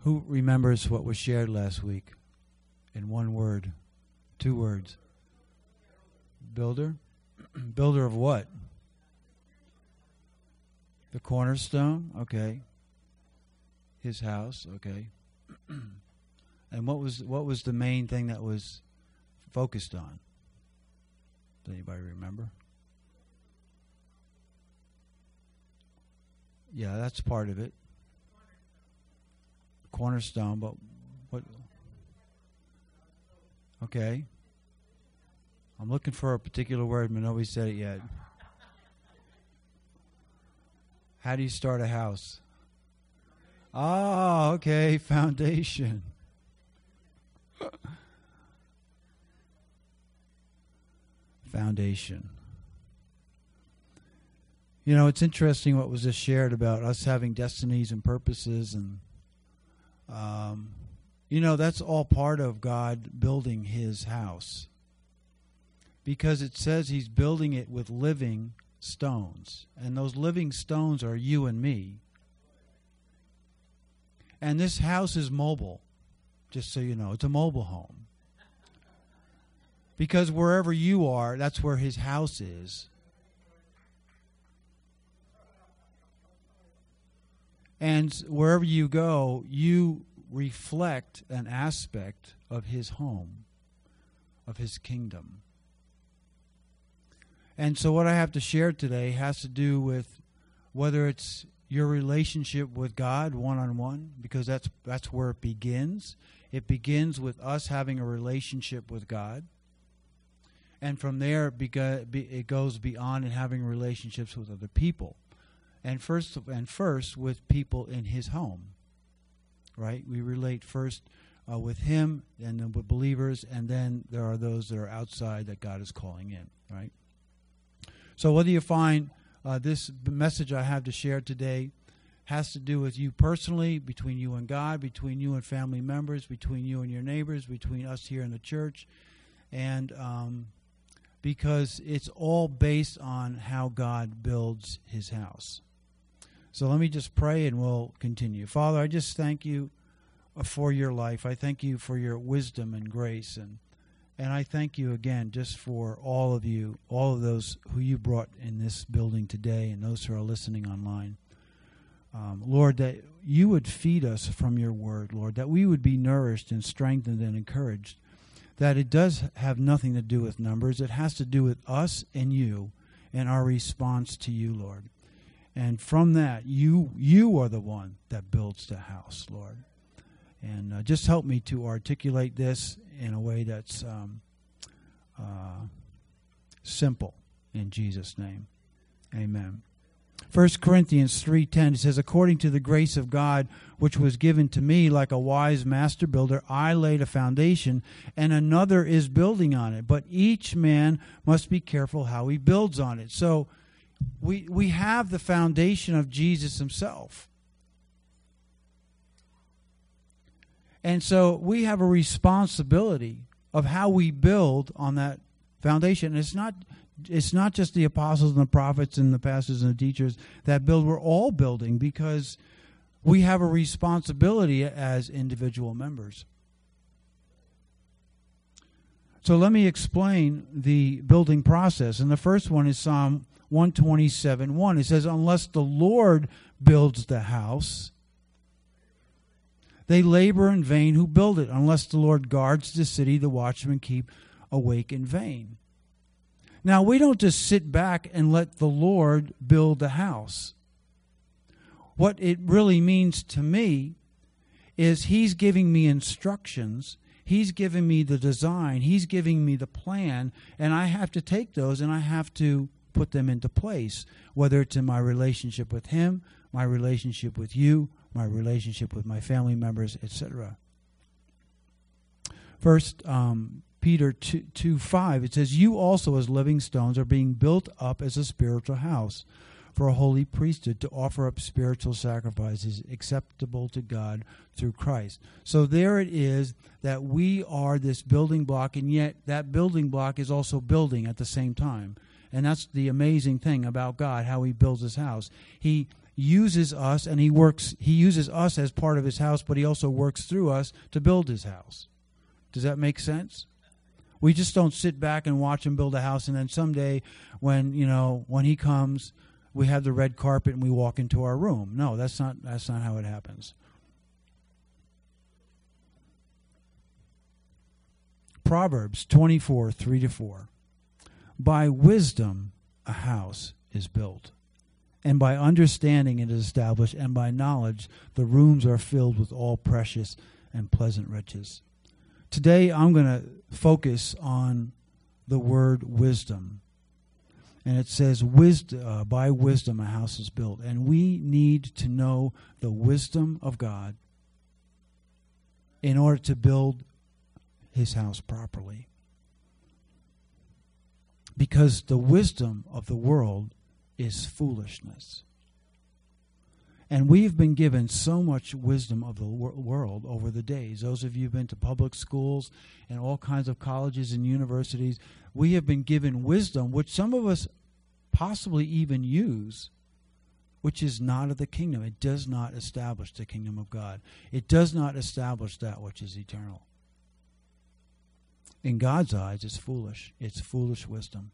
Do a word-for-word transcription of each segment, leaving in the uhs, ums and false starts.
Who remembers what was shared last week in one word? Two words. Builder? Builder of what? The cornerstone? Okay. His house? Okay. And what was what was the main thing that was focused on? Does anybody remember? Yeah, that's part of it. Cornerstone, but what? Okay. I'm looking for a particular word, but nobody said it yet. How do you start a house? Oh, okay, foundation. Foundation. You know, it's interesting what was just shared about us having destinies and purposes, and um, you know, that's all part of God building His house, because it says He's building it with living stones, and those living stones are you and me. And this house is mobile, just so you know. It's a mobile home. Because wherever you are, that's where His house is. And wherever you go, you reflect an aspect of His home, of His kingdom. And so what I have to share today has to do with whether it's your relationship with God one-on-one, because that's that's where it begins. It begins with us having a relationship with God. And from there, it goes beyond and having relationships with other people. And first, and first with people in His home, right? We relate first uh, with Him, and then with believers, and then there are those that are outside that God is calling in, right? So whether you find uh, this message I have to share today has to do with you personally, between you and God, between you and family members, between you and your neighbors, between us here in the church, and um, because it's all based on how God builds His house. So let me just pray and we'll continue. Father, I just thank you for your life. I thank you for your wisdom and grace, and And I thank you again just for all of you, all of those who you brought in this building today and those who are listening online. Um, Lord, that you would feed us from your word, Lord, that we would be nourished and strengthened and encouraged, that it does have nothing to do with numbers. It has to do with us and you and our response to you, Lord. And from that, you you are the one that builds the house, Lord. And uh, just help me to articulate this in a way that's um, uh, simple, in Jesus' name. Amen. First Corinthians three ten, it says, according to the grace of God, which was given to me like a wise master builder, I laid a foundation, and another is building on it. But each man must be careful how he builds on it. So we we have the foundation of Jesus himself. And so we have a responsibility of how we build on that foundation. And it's not it's not just the apostles and the prophets and the pastors and the teachers that build. We're all building because we have a responsibility as individual members. So let me explain the building process. And the first one is Psalm one twenty-seven one. It says, unless the Lord builds the house, they labor in vain who build it. Unless the Lord guards the city, the watchmen keep awake in vain. Now, we don't just sit back and let the Lord build the house. What it really means to me is He's giving me instructions. He's giving me the design. He's giving me the plan. And I have to take those and I have to put them into place, whether it's in my relationship with Him, my relationship with you, my relationship with my family members, et cetera. First um, Peter two five, it says, you also as living stones are being built up as a spiritual house for a holy priesthood to offer up spiritual sacrifices acceptable to God through Christ. So there it is that we are this building block, and yet that building block is also building at the same time. And that's the amazing thing about God, how He builds His house. He uses us, and he works. He uses us as part of his house, but he also works through us to build his house. Does that make sense? We just don't sit back and watch him build a house, and then someday, when you know when he comes, we have the red carpet and we walk into our room. No, that's not that's not how it happens. Proverbs twenty-four, three to four. By wisdom a house is built, and by understanding it is established, and by knowledge the rooms are filled with all precious and pleasant riches. Today I'm going to focus on the word wisdom. And it says, wisdom, uh, by wisdom a house is built. And we need to know the wisdom of God in order to build his house properly. Because the wisdom of the world is foolishness. And we've been given so much wisdom of the wor- world over the days. Those of you who've been to public schools and all kinds of colleges and universities, we have been given wisdom, which some of us possibly even use, which is not of the kingdom. It does not establish the kingdom of God. It does not establish that which is eternal. In God's eyes, it's foolish. It's foolish wisdom.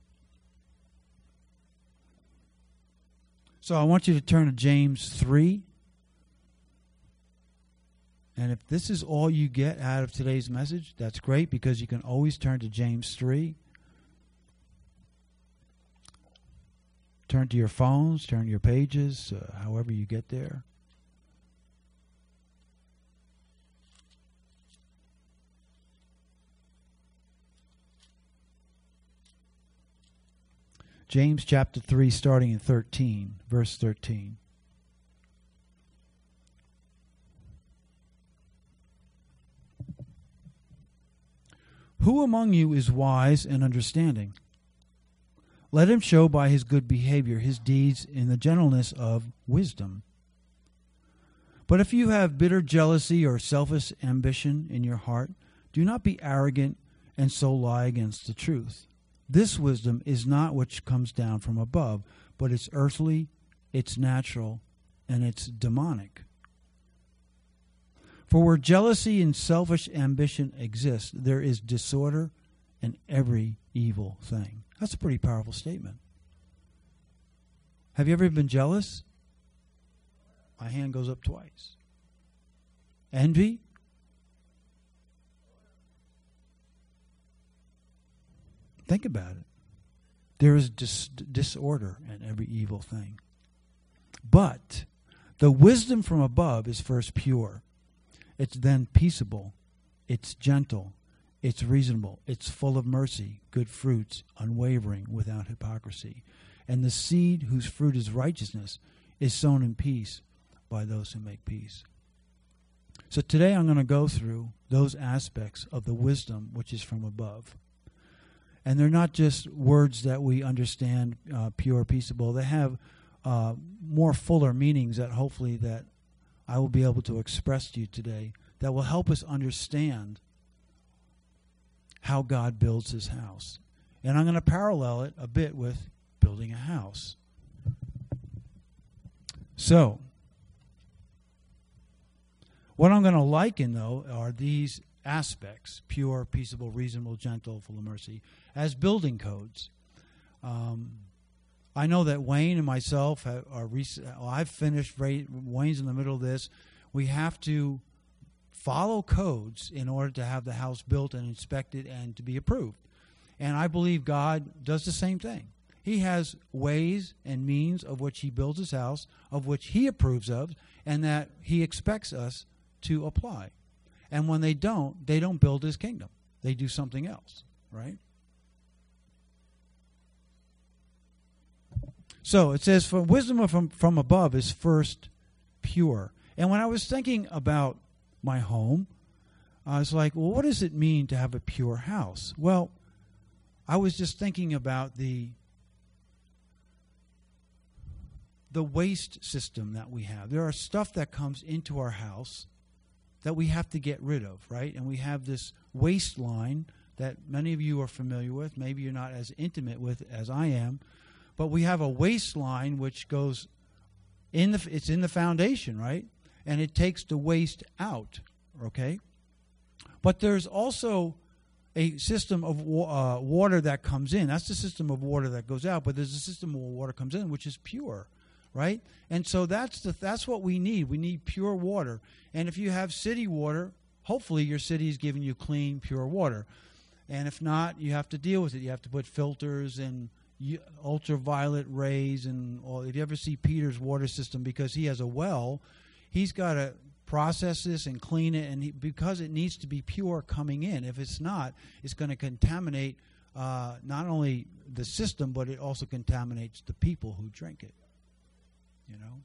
So I want you to turn to James three. And if this is all you get out of today's message, that's great, because you can always turn to James three. Turn to your phones, turn to your pages, uh, however you get there. James chapter three, starting in thirteen, verse thirteen. Who among you is wise and understanding? Let him show by his good behavior his deeds in the gentleness of wisdom. But if you have bitter jealousy or selfish ambition in your heart, do not be arrogant and so lie against the truth. This wisdom is not which comes down from above, but it's earthly, it's natural, and it's demonic. For where jealousy and selfish ambition exist, there is disorder and every evil thing. That's a pretty powerful statement. Have you ever been jealous? My hand goes up twice. Envy? Think about it. There is dis- disorder in every evil thing. But the wisdom from above is first pure. It's then peaceable. It's gentle. It's reasonable. It's full of mercy, good fruits, unwavering, without hypocrisy. And the seed whose fruit is righteousness is sown in peace by those who make peace. So today I'm going to go through those aspects of the wisdom which is from above. And they're not just words that we understand, uh, pure, peaceable. They have uh, more fuller meanings that hopefully that I will be able to express to you today that will help us understand how God builds his house. And I'm going to parallel it a bit with building a house. So, what I'm going to liken, though, are these aspects: pure, peaceable, reasonable, gentle, full of mercy, as building codes. Um, I know that Wayne and myself have, are. Rec- well, I've finished. Wayne's in the middle of this. We have to follow codes in order to have the house built and inspected and to be approved. And I believe God does the same thing. He has ways and means of which he builds his house, of which he approves of, and that he expects us to apply. And when they don't, they don't build his kingdom. They do something else, right? So it says, for wisdom from, from above is first pure. And when I was thinking about my home, I was like, well, what does it mean to have a pure house? Well, I was just thinking about the the waste system that we have. There are stuff that comes into our house that we have to get rid of, right? And we have this waste line that many of you are familiar with. Maybe you're not as intimate with as I am. But we have a waste line which goes in the it's in the foundation, right? And it takes the waste out, okay? But there's also a system of wa- uh, water that comes in. That's the system of water that goes out, but there's a system of water comes in which is pure, right? And so that's the that's what we need. We need pure water. And if you have city water, hopefully your city is giving you clean, pure water. And if not, you have to deal with it. You have to put filters and u- ultraviolet rays and all. If you ever see Peter's water system, because he has a well, he's got to process this and clean it, and he, because it needs to be pure coming in. If it's not, it's going to contaminate uh, not only the system, but it also contaminates the people who drink it. You know?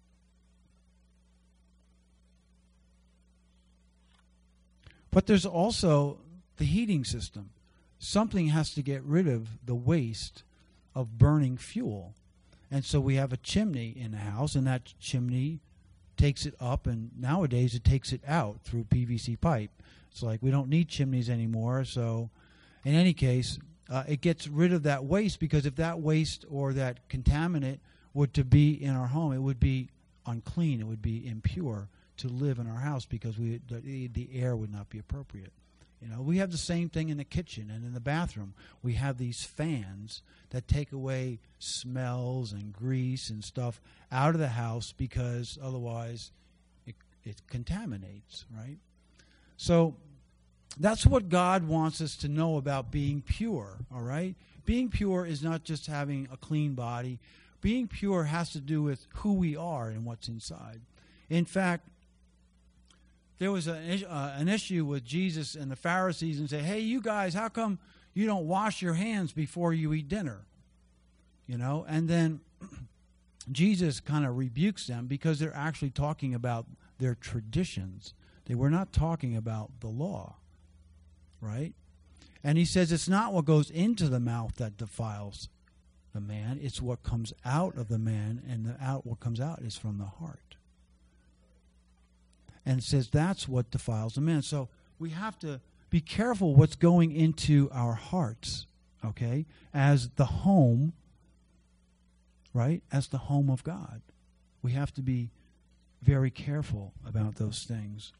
But there's also the heating system. Something has to get rid of the waste of burning fuel. And so we have a chimney in the house, and that chimney takes it up, and nowadays it takes it out through P V C pipe. It's like we don't need chimneys anymore. So in any case, uh, it gets rid of that waste, because if that waste or that contaminant were to be in our home, it would be unclean. It would be impure to live in our house, because we the, the air would not be appropriate. You know, we have the same thing in the kitchen and in the bathroom. We have these fans that take away smells and grease and stuff out of the house, because otherwise it, it contaminates, right? So that's what God wants us to know about being pure, all right? Being pure is not just having a clean body. Being pure has to do with who we are and what's inside. In fact, there was a, uh, an issue with Jesus and the Pharisees, and say, hey, you guys, how come you don't wash your hands before you eat dinner? You know, and then Jesus kind of rebukes them, because they're actually talking about their traditions. They were not talking about the law, right? And he says it's not what goes into the mouth that defiles the man. It's what comes out of the man, and the out what comes out is from the heart. And it says that's what defiles a man. So we have to be careful what's going into our hearts, okay, as the home, right, as the home of God. We have to be very careful about those things.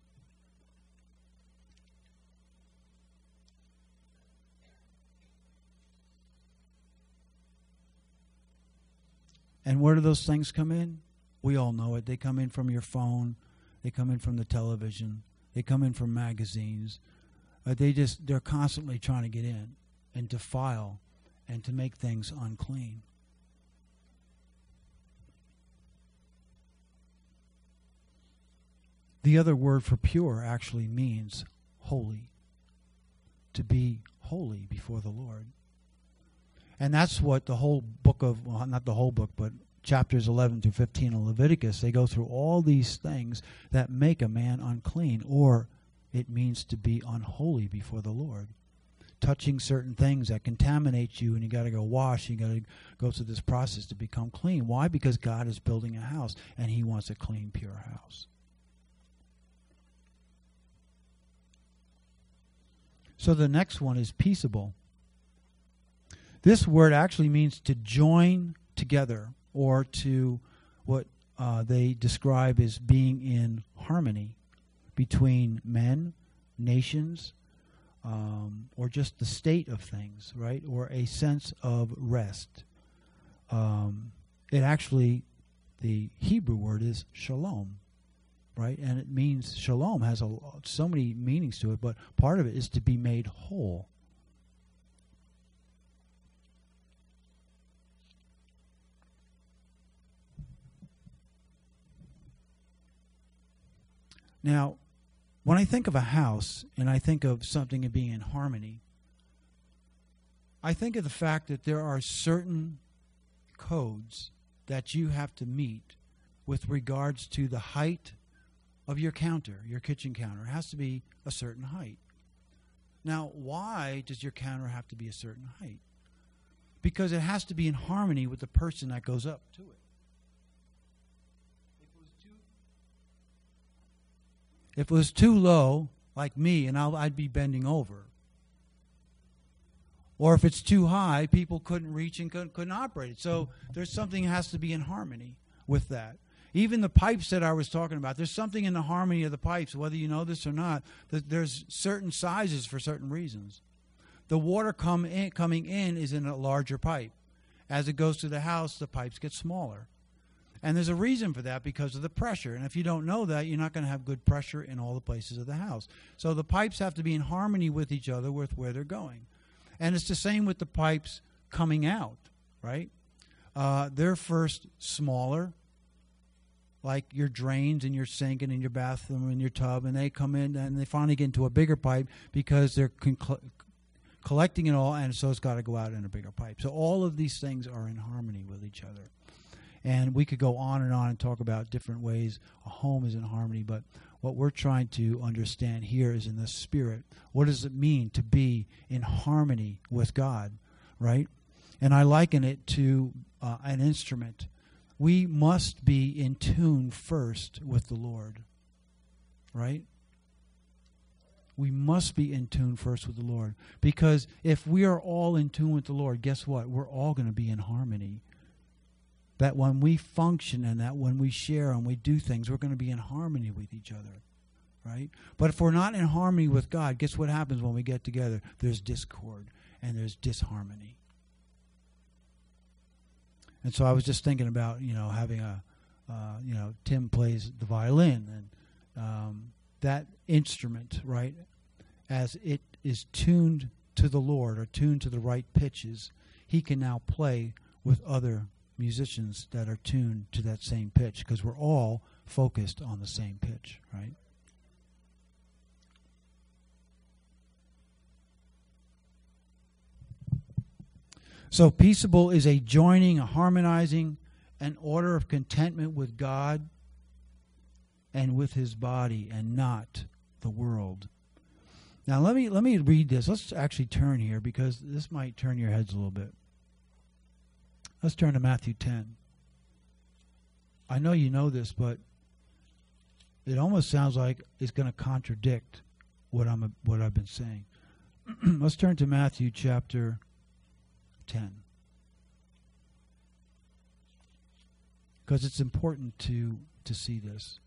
And where do those things come in? We all know it. They come in from your phone. They come in from the television. They come in from magazines. Uh, they just, they're constantly trying to get in and defile and to make things unclean. The other word for pure actually means holy. To be holy before the Lord. And that's what the whole book of, well, not the whole book, but chapters eleven through fifteen of Leviticus, they go through all these things that make a man unclean, or it means to be unholy before the Lord. Touching certain things that contaminate you, and you got to go wash, you got to go through this process to become clean. Why? Because God is building a house, and he wants a clean, pure house. So the next one is peaceable. This word actually means to join together, or to what uh, they describe as being in harmony between men, nations, um, or just the state of things, right? Or a sense of rest. Um, it actually, the Hebrew word is shalom, right? And it means, shalom has a, so many meanings to it, but part of it is to be made whole. Now, when I think of a house and I think of something being in harmony, I think of the fact that there are certain codes that you have to meet with regards to the height of your counter, your kitchen counter. It has to be a certain height. Now, why does your counter have to be a certain height? Because it has to be in harmony with the person that goes up to it. If it was too low, like me, and I'll, I'd be bending over. Or if it's too high, people couldn't reach and couldn't, couldn't operate it. So there's something that has to be in harmony with that. Even the pipes that I was talking about, there's something in the harmony of the pipes, whether you know this or not, that there's certain sizes for certain reasons. The water come in, coming in is in a larger pipe. As it goes to the house, the pipes get smaller. And there's a reason for that because of the pressure. And if you don't know that, you're not going to have good pressure in all the places of the house. So the pipes have to be in harmony with each other with where they're going. And it's the same with the pipes coming out, right? Uh, they're first smaller, like your drains in your sink and in your bathroom and your tub, and they come in and they finally get into a bigger pipe because they're con- collecting it all, and so it's got to go out in a bigger pipe. So all of these things are in harmony with each other. And we could go on and on and talk about different ways a home is in harmony, but what we're trying to understand here is in the spirit. What does it mean to be in harmony with God, right? And I liken it to uh, an instrument. We must be in tune first with the Lord, right? We must be in tune first with the Lord. Because if we are all in tune with the Lord, guess what? We're all going to be in harmony. That when we function and that when we share and we do things, we're going to be in harmony with each other, right? But if we're not in harmony with God, guess what happens when we get together? There's discord and there's disharmony. And so I was just thinking about, you know, having a, uh, you know, Tim plays the violin, and um, that instrument, right, as it is tuned to the Lord or tuned to the right pitches, he can now play with other musicians that are tuned to that same pitch, because we're all focused on the same pitch, right? So peaceable is a joining, a harmonizing, an order of contentment with God and with his body, and not the world. Now let me let me read this. Let's actually turn here, because this might turn your heads a little bit. Let's turn to Matthew ten. I know you know this, but it almost sounds like it's going to contradict what I'm what I've been saying. Let's turn to Matthew chapter ten, because it's important to to see this.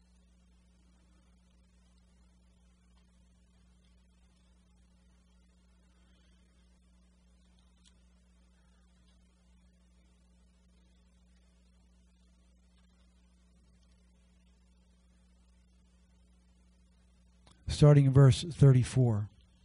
Starting in verse thirty-four.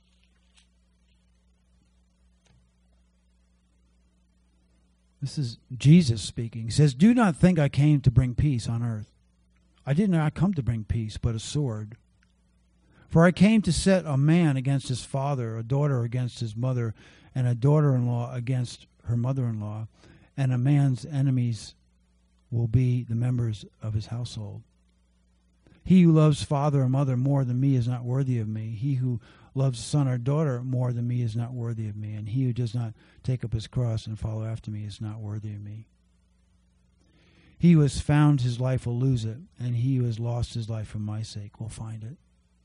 This is Jesus speaking. He says, "Do not think I came to bring peace on earth. I did not come to bring peace, but a sword. For I came to set a man against his father, a daughter against his mother, and a daughter-in-law against her mother-in-law, and a man's enemies will be the members of his household. He who loves father or mother more than me is not worthy of me. He who loves son or daughter more than me is not worthy of me. And he who does not take up his cross and follow after me is not worthy of me. He who has found his life will lose it, and he who has lost his life for my sake will find it."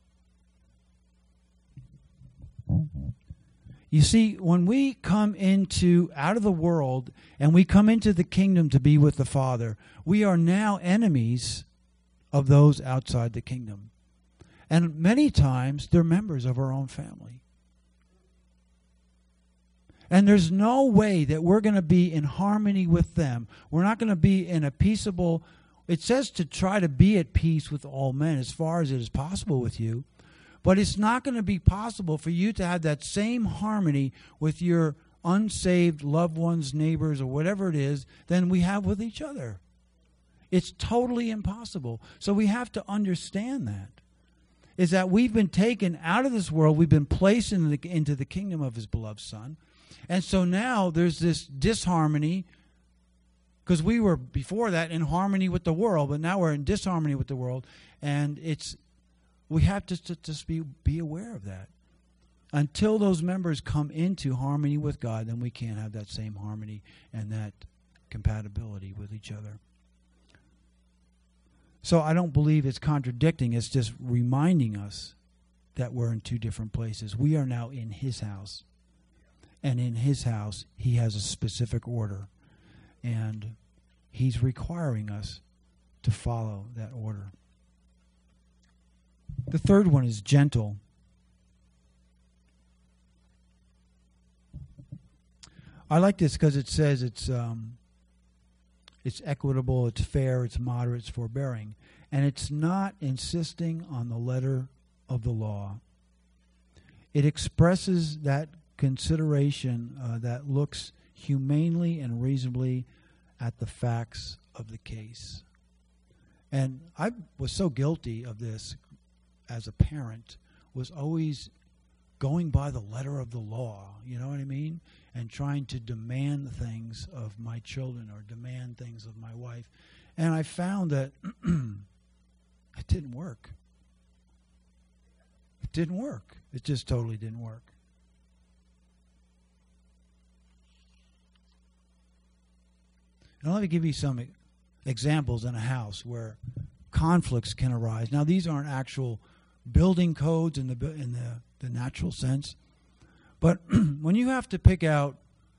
You see, when we come into out of the world and we come into the kingdom to be with the Father, we are now enemies of those outside the kingdom. And many times they're members of our own family. And there's no way that we're going to be in harmony with them. We're not going to be in a peaceable... It says to try to be at peace with all men as far as it is possible with you. But it's not going to be possible for you to have that same harmony with your unsaved loved ones, neighbors, or whatever it is, than we have with each other. It's totally impossible. So we have to understand that. Is that we've been taken out of this world. We've been placed in the, into the kingdom of his beloved Son. And so now there's this disharmony, because we were before that in harmony with the world, but now we're in disharmony with the world. And it's we have to just, just be, be aware of that. Until those members come into harmony with God, then we can't have that same harmony and that compatibility with each other. So I don't believe it's contradicting. It's just reminding us that we're in two different places. We are now in his house. And in his house, he has a specific order. And he's requiring us to follow that order. The third one is gentle. I like this because it says it's um, it's equitable, it's fair, it's moderate, it's forbearing. And it's not insisting on the letter of the law. It expresses that consideration uh, that looks humanely and reasonably at the facts of the case. And I was so guilty of this as a parent, was always going by the letter of the law, you know what I mean? And trying to demand things of my children or demand things of my wife. And I found that it didn't work. It didn't work. It just totally didn't work. Now let me give you some examples in a house where conflicts can arise. Now these aren't actual building codes in the in the, the natural sense, but when you have to pick out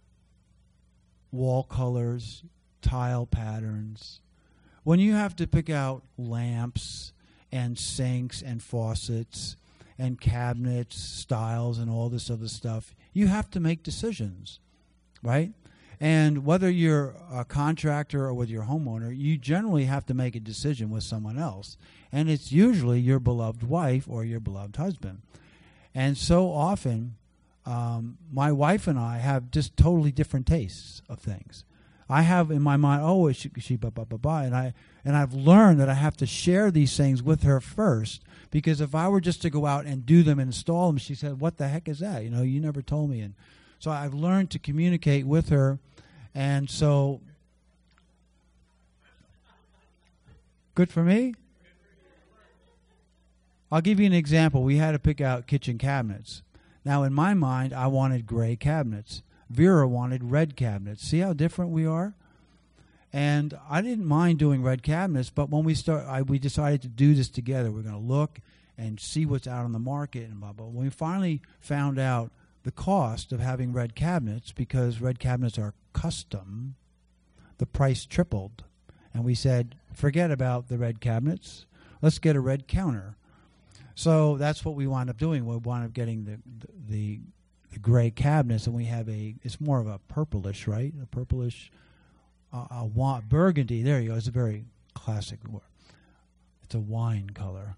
wall colors, tile patterns, when you have to pick out lamps and sinks and faucets and cabinets, styles, and all this other stuff, you have to make decisions, right? And whether you're a contractor or with your homeowner, you generally have to make a decision with someone else. And it's usually your beloved wife or your beloved husband. And so often, um, my wife and I have just totally different tastes of things. I have in my mind, oh, she, she blah, blah, blah, blah. And, I, and I've learned that I have to share these things with her first, because if I were just to go out and do them and install them, she said, what the heck is that? You know, you never told me. And so I've learned to communicate with her. And so, good for me? I'll give you an example. We had to pick out kitchen cabinets. Now, in my mind, I wanted gray cabinets. Vera wanted red cabinets. See how different we are? And I didn't mind doing red cabinets, but when we start, I, we decided to do this together. We're going to look and see what's out on the market and blah, blah. When we finally found out the cost of having red cabinets, because red cabinets are custom, the price tripled. And we said, forget about the red cabinets. Let's get a red counter. So that's what we wound up doing. We wound up getting the the, the gray cabinets, and we have a, it's more of a purplish, right? A purplish, uh, a wa- burgundy. There you go. It's a very classic word. It's a wine color.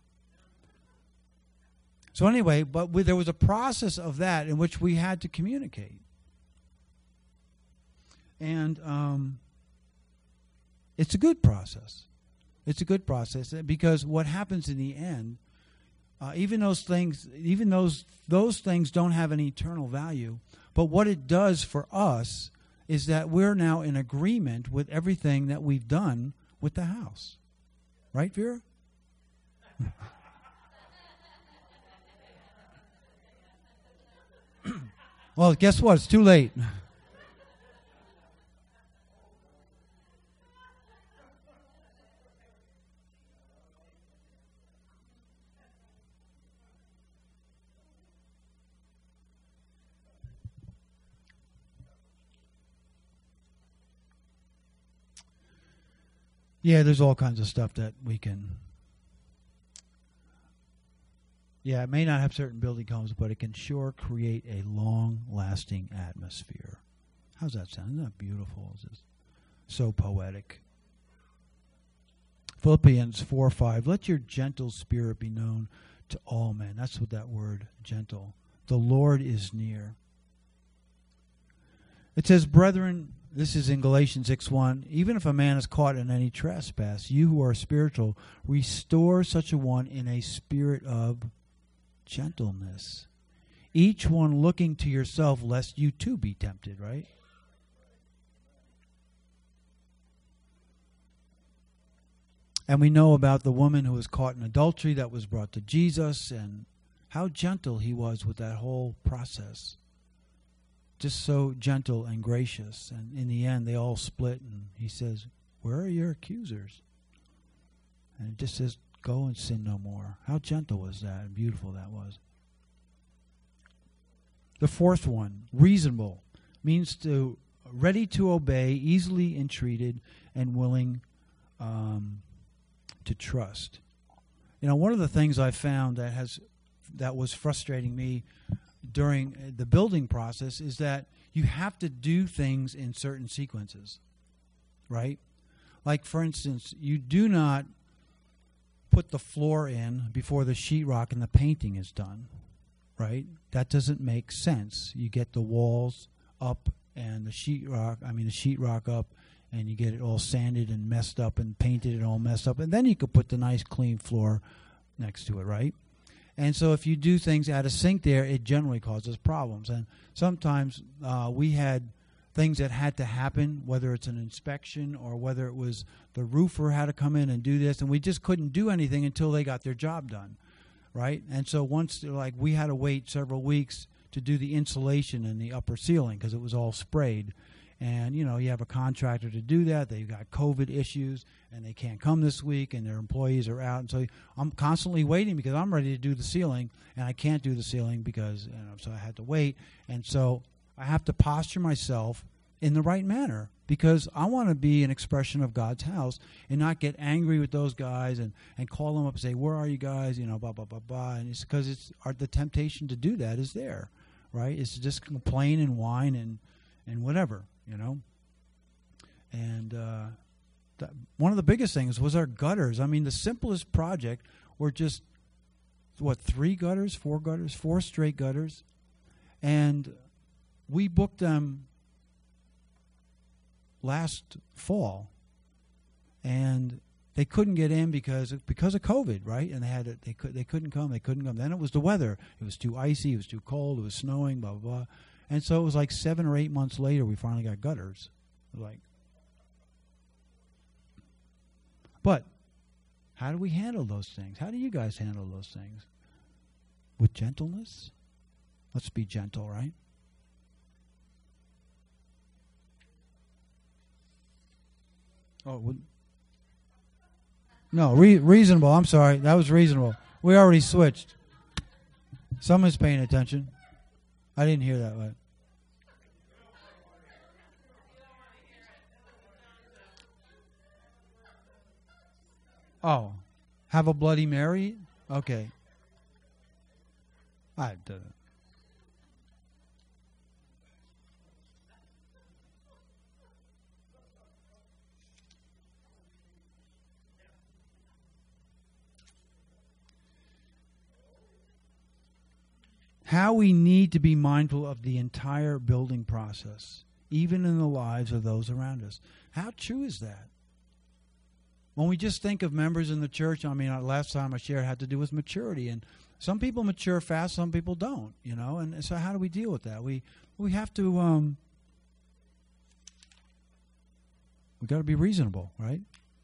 So anyway, but we, there was a process of that in which we had to communicate. And um, it's a good process. It's a good process because what happens in the end, uh, even those things, even those those things don't have an eternal value. But what it does for us is that we're now in agreement with everything that we've done with the house, right, Vera? Well, guess what? It's too late. Yeah, there's all kinds of stuff that we can... Yeah, it may not have certain building codes, but it can sure create a long-lasting atmosphere. How's that sound? Isn't that beautiful? It's just so poetic. Philippians four five, let your gentle spirit be known to all men. That's what that word, gentle. The Lord is near. It says, brethren, this is in Galatians six one, even if a man is caught in any trespass, you who are spiritual, restore such a one in a spirit of gentleness. Each one looking to yourself, lest you too be tempted, right? And we know about the woman who was caught in adultery that was brought to Jesus and how gentle he was with that whole process. Just so gentle and gracious. And in the end, they all split, and he says, where are your accusers? And it just says, go and sin no more. How gentle was that and beautiful that was. The fourth one, reasonable, means to ready to obey, easily entreated, and willing um, to trust. You know, one of the things I found that has that was frustrating me during the building process is that you have to do things in certain sequences, right? Like, for instance, you do not put the floor in before the sheetrock and the painting is done, right? That doesn't make sense. You get the walls up and the sheetrock, I mean the sheetrock up, and you get it all sanded and messed up and painted and all messed up, and then you could put the nice clean floor next to it, right? And so if you do things out of sync there, it generally causes problems. And sometimes uh, we had things that had to happen, whether it's an inspection or whether it was the roofer had to come in and do this, and we just couldn't do anything until they got their job done, right? And so once, like, we had to wait several weeks to do the insulation in the upper ceiling because it was all sprayed. And, you know, you have a contractor to do that. They've got COVID issues, and they can't come this week, and their employees are out. And so I'm constantly waiting because I'm ready to do the ceiling, and I can't do the ceiling because, you know, so I had to wait. And so I have to posture myself in the right manner because I want to be an expression of God's house and not get angry with those guys and, and call them up and say, where are you guys? You know, blah, blah, blah, blah. And it's because it's our, the temptation to do that is there, right? It's to just complain and whine and, and whatever. You know, and uh, th- one of the biggest things was our gutters. I mean, the simplest project were just, what, three gutters, four gutters, four straight gutters. And we booked them last fall. And they couldn't get in because of, because of COVID, right? And they had to, they could they couldn't come. They couldn't come. Then it was the weather. It was too icy. It was too cold. It was snowing, blah, blah, blah. And so it was like seven or eight months later we finally got gutters. Like, but how do we handle those things? How do you guys handle those things? With gentleness? Let's be gentle, right? Oh, would, no, re- reasonable. I'm sorry. That was reasonable. We already switched. Someone's paying attention. I didn't hear that right. Oh, have a Bloody Mary? Okay. I did it. How we need to be mindful of the entire building process, even in the lives of those around us. How true is that? When we just think of members in the church, I mean, last time I shared had to do with maturity, and some people mature fast, some people don't, you know, and so how do we deal with that? We we have to, um, we got to be reasonable, right?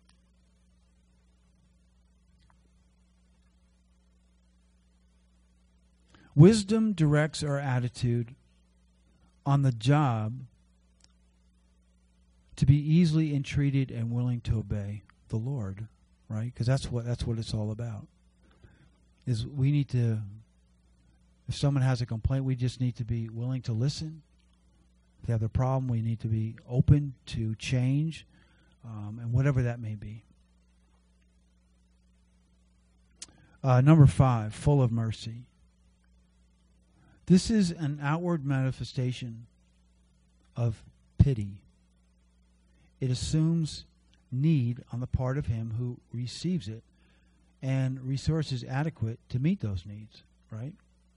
Wisdom directs our attitude on the job to be easily entreated and willing to obey the Lord, right? Because that's what that's what it's all about. Is we need to, if someone has a complaint, we just need to be willing to listen. If they have a problem, we need to be open to change, um, and whatever that may be. Uh, number five, full of mercy. This is an outward manifestation of pity. It assumes need on the part of him who receives it and resources adequate to meet those needs, right?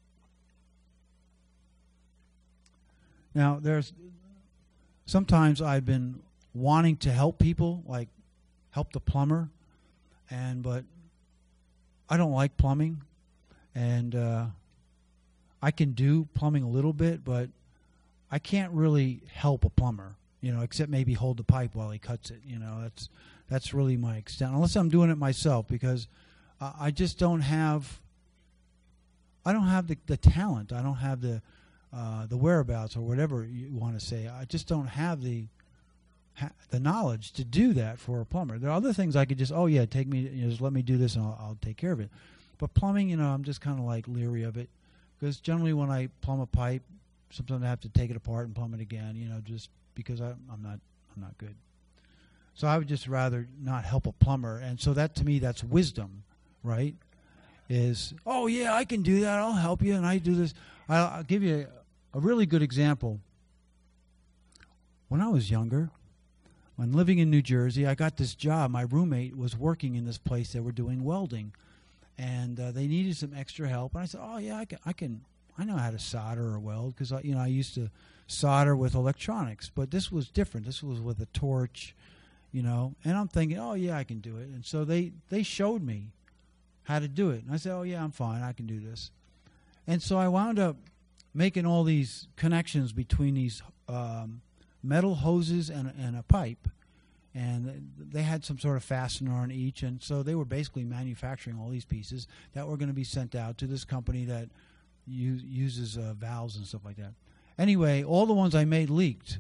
Now, there's sometimes I've been wanting to help people, like help the plumber, and but I don't like plumbing, and uh, I can do plumbing a little bit, but I can't really help a plumber, you know, except maybe hold the pipe while he cuts it. You know, that's that's really my extent, unless I'm doing it myself, because uh, I just don't have, I don't have the, the talent. I don't have the uh, the whereabouts or whatever you want to say. I just don't have the ha- the knowledge to do that for a plumber. There are other things I could just, oh yeah, take me, you know, just let me do this and I'll, I'll take care of it. But plumbing, you know, I'm just kind of like leery of it. Because generally when I plumb a pipe, sometimes I have to take it apart and plumb it again, you know, just because I, I'm not I'm not good. So I would just rather not help a plumber. And so that, to me, that's wisdom, right? Is, oh, yeah, I can do that. I'll help you, and I do this. I'll, I'll give you a, a really good example. When I was younger, when living in New Jersey, I got this job. My roommate was working in this place. They were doing welding, and uh, they needed some extra help. And I said, oh, yeah, I can, I, can, I know how to solder or weld, because you know, I used to solder with electronics. But this was different. This was with a torch. You know, and I'm thinking, oh, yeah, I can do it. And so they, they showed me how to do it. And I said, oh, yeah, I'm fine. I can do this. And so I wound up making all these connections between these um, metal hoses and, and a pipe. And they had some sort of fastener on each. And so they were basically manufacturing all these pieces that were going to be sent out to this company that use, uses uh, valves and stuff like that. Anyway, all the ones I made leaked.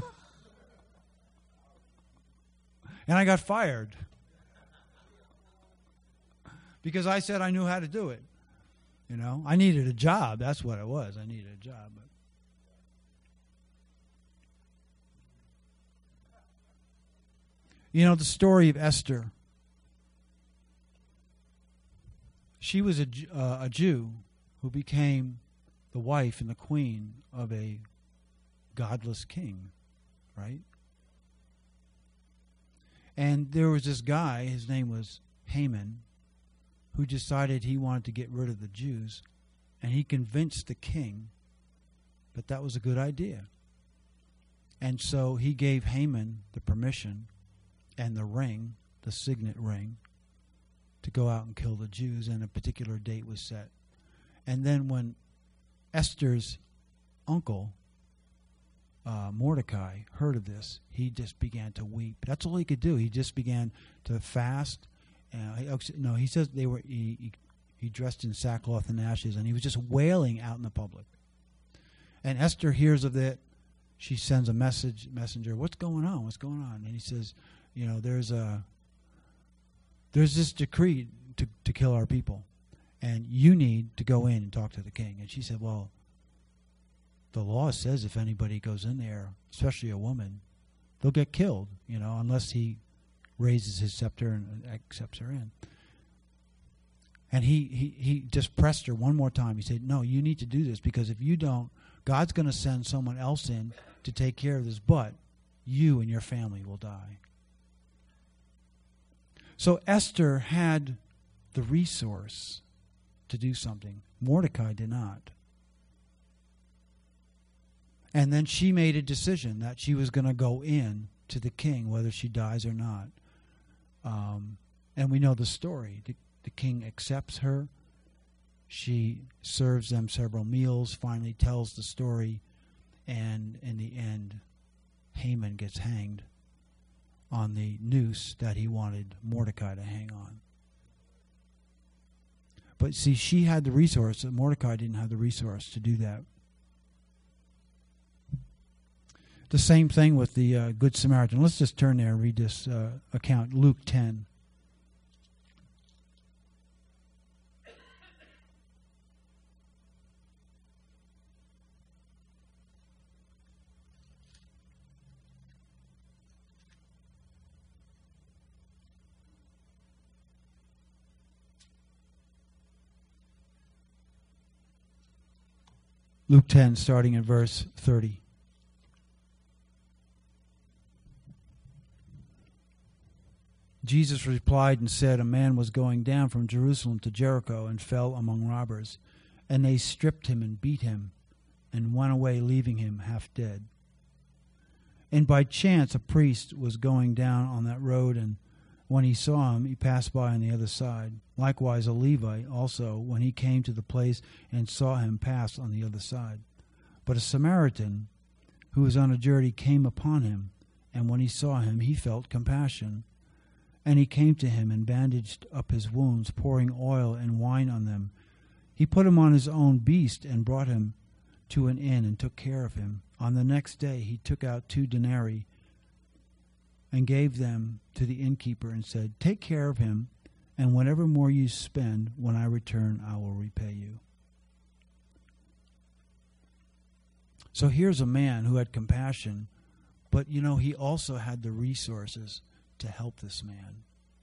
And I got fired because I said I knew how to do it. You know, I needed a job. That's what it was. I needed a job. But you know, the story of Esther. She was a, uh, a Jew who became the wife and the queen of a godless king, right? And there was this guy, his name was Haman, who decided he wanted to get rid of the Jews. And he convinced the king that that was a good idea. And so he gave Haman the permission and the ring, the signet ring, to go out and kill the Jews, and a particular date was set. And then when Esther's uncle, Uh, Mordecai, heard of this, he just began to weep. That's all he could do. He just began to fast. Uh, he, no, he says they were. He, he, he dressed in sackcloth and ashes, and he was just wailing out in the public. And Esther hears of it. She sends a message, messenger. What's going on? What's going on? And he says, you know, there's a there's this decree to to kill our people, and you need to go in and talk to the king. And she said, well, the law says if anybody goes in there, especially a woman, they'll get killed, you know, unless he raises his scepter and accepts her in. And he, he, he just pressed her one more time. He said, no, you need to do this, because if you don't, God's going to send someone else in to take care of this, but you and your family will die. So Esther had the resource to do something. Mordecai did not. And then she made a decision that she was going to go in to the king, whether she dies or not. Um, and we know the story. The, the king accepts her. She serves them several meals, finally tells the story, and in the end, Haman gets hanged on the noose that he wanted Mordecai to hang on. But see, she had the resource, and Mordecai didn't have the resource to do that. The same thing with the uh, Good Samaritan. Let's just turn there and read this uh, account, Luke ten. Luke ten, starting in verse thirty. Jesus replied and said, a man was going down from Jerusalem to Jericho and fell among robbers, and they stripped him and beat him and went away, leaving him half dead. And by chance a priest was going down on that road, and when he saw him, he passed by on the other side. Likewise a Levite also, when he came to the place and saw him, passed on the other side. But a Samaritan who was on a journey came upon him, and when he saw him, he felt compassion. And he came to him and bandaged up his wounds, pouring oil and wine on them. He put him on his own beast and brought him to an inn and took care of him. On the next day he took out two denarii and gave them to the innkeeper and said, take care of him, and whatever more you spend, when I return, I will repay you. So here's a man who had compassion, but, you know, he also had the resources to help this man.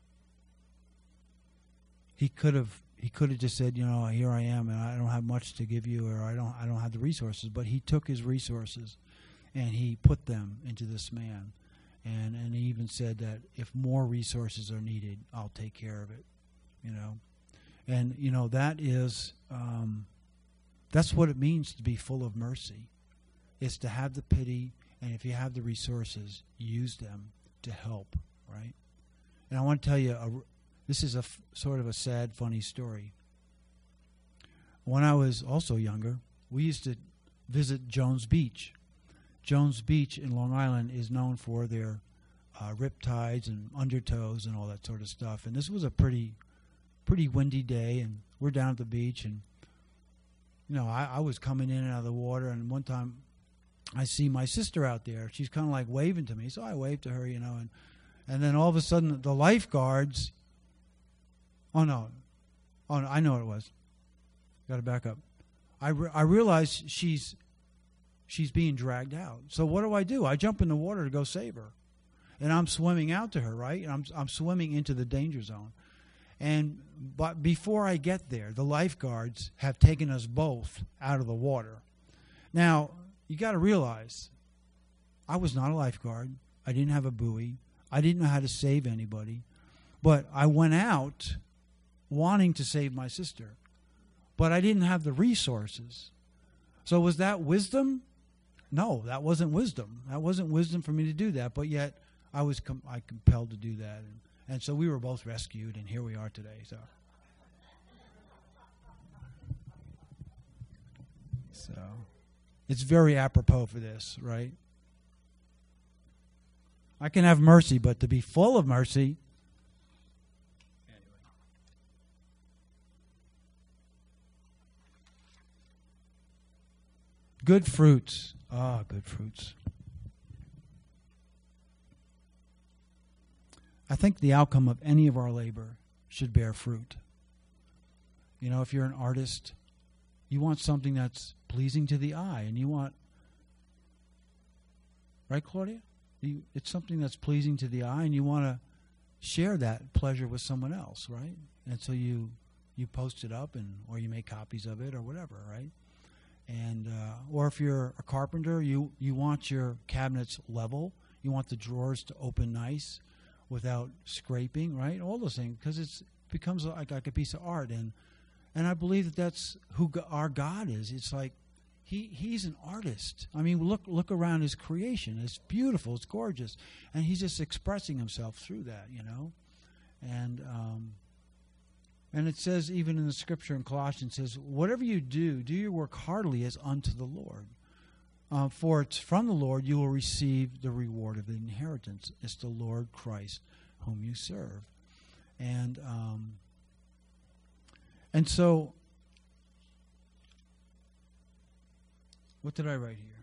He could have he could have just said, you know, here I am, and I don't have much to give you, or I don't I don't have the resources. But he took his resources, and he put them into this man, and and he even said that if more resources are needed, I'll take care of it. You know, and you know that is um, that's what it means to be full of mercy. It's to have the pity, and if you have the resources, use them to help. Right? And I want to tell you a. This is a f- sort of a sad, funny story. When I was also younger, we used to visit Jones Beach. Jones Beach in Long Island is known for their uh, riptides and undertows and all that sort of stuff. And this was a pretty, pretty windy day, and we're down at the beach, and you know, I, I was coming in and out of the water, and one time I see my sister out there. She's kind of like waving to me, so I waved to her, you know, and and then all of a sudden the lifeguards. Oh, no. Oh, no, I know what it was. Got to back up. I, re- I realize she's she's being dragged out. So what do I do? I jump in the water to go save her. And I'm swimming out to her, right? And I'm I'm swimming into the danger zone. And but before I get there, the lifeguards have taken us both out of the water. Now, you got to realize, I was not a lifeguard. I didn't have a buoy. I didn't know how to save anybody. But I went out wanting to save my sister, but I didn't have the resources. So was that wisdom? No, that wasn't wisdom. That wasn't wisdom for me to do that, but yet I was com- I compelled to do that. And, and so we were both rescued, and here we are today. So, so it's very apropos for this, right? I can have mercy, but to be full of mercy, good fruits. Ah, good fruits. I think the outcome of any of our labor should bear fruit. You know, if you're an artist, you want something that's pleasing to the eye, and you want, right, Claudia? You, it's something that's pleasing to the eye, and you want to share that pleasure with someone else, right? And so you you post it up, and or you make copies of it, or whatever, right? And uh, or if you're a carpenter, you, you want your cabinets level. You want the drawers to open nice without scraping, right? All those things, because it becomes like, like a piece of art. And and I believe that that's who go- our God is. It's like he he's an artist. I mean, look look around his creation. It's beautiful. It's gorgeous. And he's just expressing himself through that, you know. And um, And it says, even in the scripture in Colossians, says, whatever you do, do your work heartily as unto the Lord. Uh, for it's from the Lord you will receive the reward of the inheritance. It's the Lord Christ whom you serve. And um, and so, what did I write here?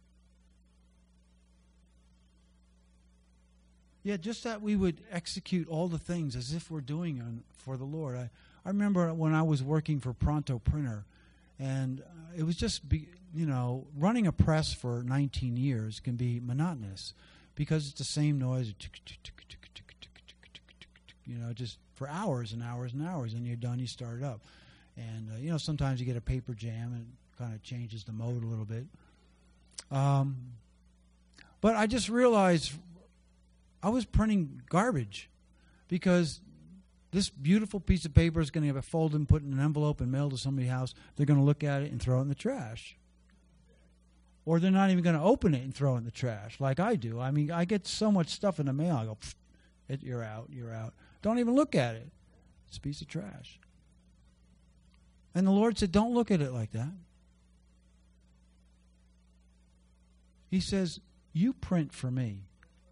Yeah, just that we would execute all the things as if we're doing on, for the Lord. I, I remember when I was working for Pronto Printer, and uh, it was just, be, you know, running a press for nineteen years can be monotonous because it's the same noise, you know, just for hours and hours and hours, and you're done, you start it up. And, uh, you know, sometimes you get a paper jam and it kind of changes the mode a little bit. Um, but I just realized I was printing garbage because this beautiful piece of paper is going to have it folded and put in an envelope and mailed to somebody's house. They're going to look at it and throw it in the trash. Or they're not even going to open it and throw it in the trash like I do. I mean, I get so much stuff in the mail. I go, it, you're out, you're out. Don't even look at it. It's a piece of trash. And the Lord said, don't look at it like that. He says, you print for me.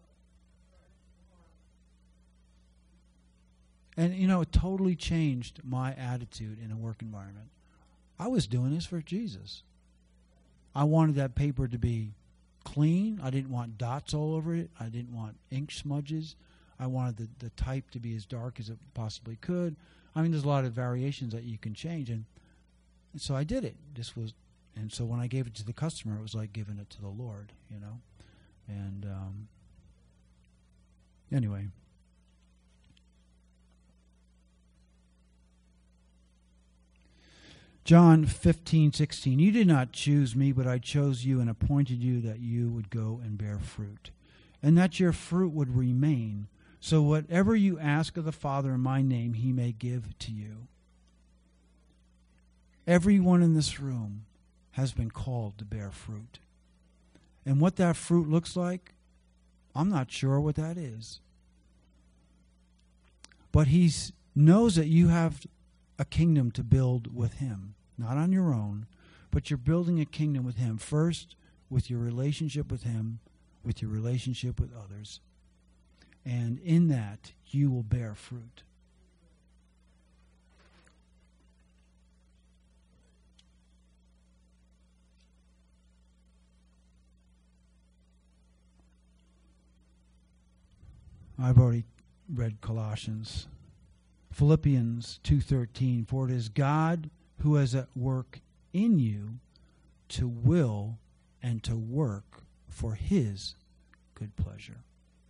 And, you know, it totally changed my attitude in a work environment. I was doing this for Jesus. I wanted that paper to be clean. I didn't want dots all over it. I didn't want ink smudges. I wanted the, the type to be as dark as it possibly could. I mean, there's a lot of variations that you can change. And, and so I did it. This was, and so when I gave it to the customer, it was like giving it to the Lord, you know. And um, anyway, John fifteen sixteen. You did not choose me, but I chose you and appointed you that you would go and bear fruit, and that your fruit would remain. So whatever you ask of the Father in my name, he may give to you. Everyone in this room has been called to bear fruit. And what that fruit looks like, I'm not sure what that is. But he knows that you have a kingdom to build with him. Not on your own, but you're building a kingdom with him. First, with your relationship with him, with your relationship with others. And in that, you will bear fruit. I've already read Colossians. Philippians two thirteen, for it is God who is at work in you to will and to work for his good pleasure.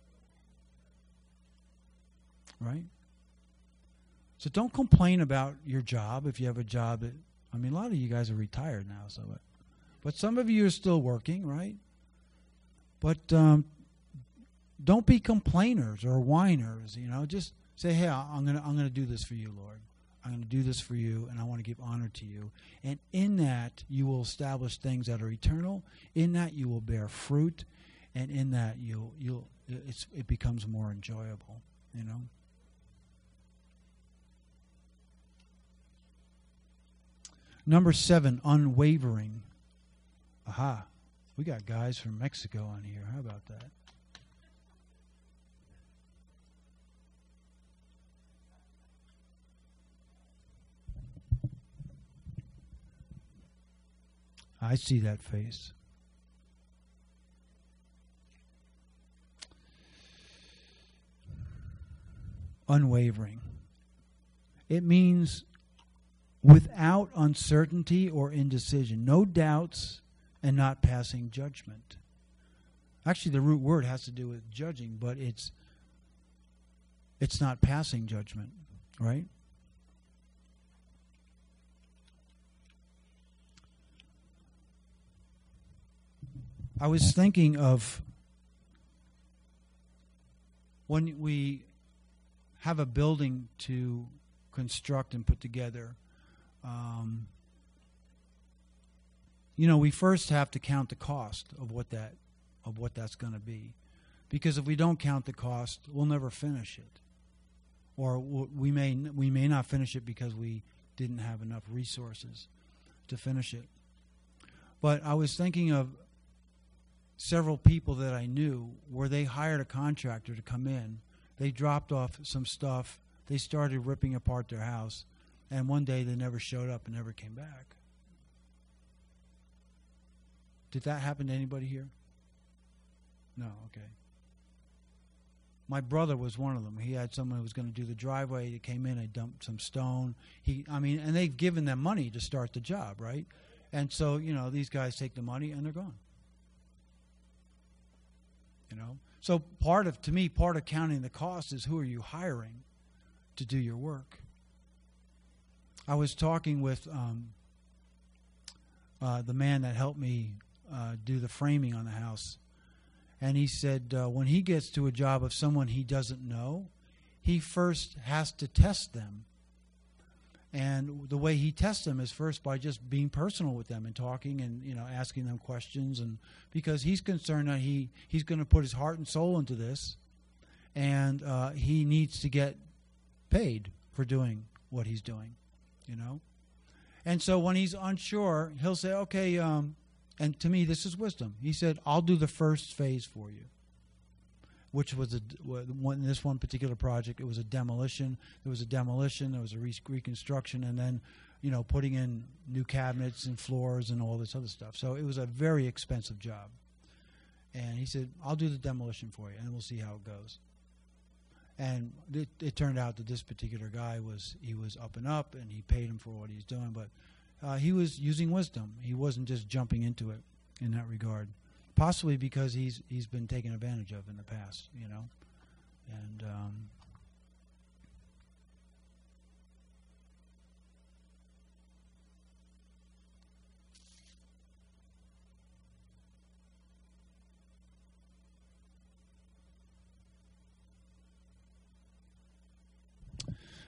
Right? So don't complain about your job if you have a job. That, I mean, a lot of you guys are retired now, so but, but some of you are still working, right? But um, don't be complainers or whiners. You know, just say, "Hey, I'm gonna I'm gonna do this for you, Lord. I'm gonna do this for you, and I want to give honor to you." And in that, you will establish things that are eternal. In that, you will bear fruit, and in that, you'll you'll it's it becomes more enjoyable. You know. Number seven, unwavering. Aha. We got guys from Mexico on here. How about that? I see that face. Unwavering. It means without uncertainty or indecision, no doubts and not passing judgment. Actually, the root word has to do with judging, but it's it's not passing judgment, right? I was thinking of when we have a building to construct and put together. Um, you know, we first have to count the cost of what that of what that's going to be, because if we don't count the cost, we'll never finish it, or we may we may not finish it because we didn't have enough resources to finish it. But I was thinking of several people that I knew where they hired a contractor to come in. They dropped off some stuff. They started ripping apart their house. And one day they never showed up and never came back. Did that happen to anybody here? No, okay. My brother was one of them. He had someone who was going to do the driveway. He came in, they dumped some stone. He, I mean, and they've given them money to start the job, right? And so, you know, these guys take the money and they're gone. You know? So part of, to me, part of counting the cost is who are you hiring to do your work? I was talking with um, uh, the man that helped me uh, do the framing on the house, and he said uh, when he gets to a job of someone he doesn't know, he first has to test them. And the way he tests them is first by just being personal with them and talking and, you know, asking them questions, and because he's concerned that he, he's going to put his heart and soul into this, and uh, he needs to get paid for doing what he's doing. You know, and so when he's unsure, he'll say, "Okay." Um, and to me, this is wisdom. He said, "I'll do the first phase for you," which was a one. This one particular project, it was a demolition. There was a demolition. There was a re- reconstruction, and then, you know, putting in new cabinets and floors and all this other stuff. So it was a very expensive job. And he said, "I'll do the demolition for you, and we'll see how it goes." And it, it turned out that this particular guy was, he was up and up, and he paid him for what he's doing. But uh, he was using wisdom. He wasn't just jumping into it in that regard. Possibly because he's he's been taken advantage of in the past, you know. And um,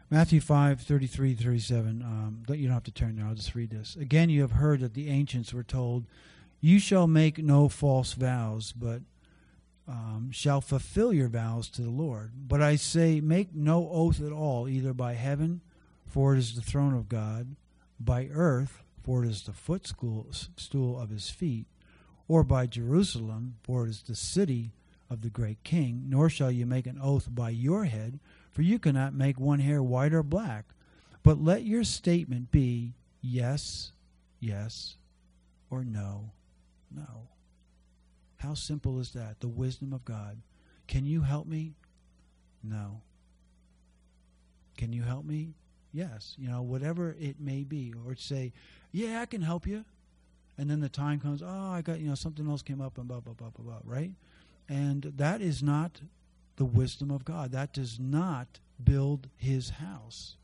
Matthew five, thirty-three, thirty-seven. Um, you don't have to turn there. I'll just read this. Again, you have heard that the ancients were told, you shall make no false vows, but um, shall fulfill your vows to the Lord. But I say, make no oath at all, either by heaven, for it is the throne of God, by earth, for it is the footstool stool of his feet, or by Jerusalem, for it is the city of the great king. Nor shall you make an oath by your head, for you cannot make one hair white or black. But let your statement be yes, yes, or no, no. How simple is that? The wisdom of God. Can you help me? No. Can you help me? Yes. You know, whatever it may be. Or say, yeah, I can help you. And then the time comes, oh, I got, you know, something else came up and blah, blah, blah, blah, blah, right? And that is not the wisdom of God. That does not build his house.